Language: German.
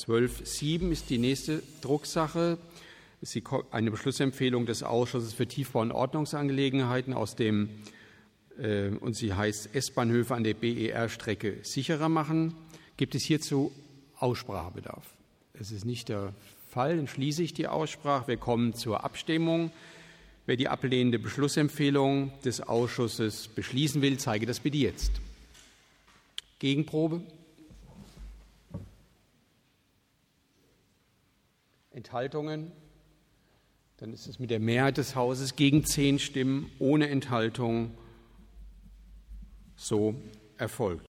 12.7 ist die nächste Drucksache. Es ist eine Beschlussempfehlung des Ausschusses für Tiefbau- und Ordnungsangelegenheiten und sie heißt S-Bahnhöfe an der BER-Strecke sicherer machen. Gibt es hierzu Aussprachebedarf? Es ist nicht der Fall, dann schließe ich die Aussprache. Wir kommen zur Abstimmung. Wer die ablehnende Beschlussempfehlung des Ausschusses beschließen will, zeige das bitte jetzt. Gegenprobe? Enthaltungen? Dann ist es mit der Mehrheit des Hauses gegen 10 Stimmen ohne Enthaltung so erfolgt.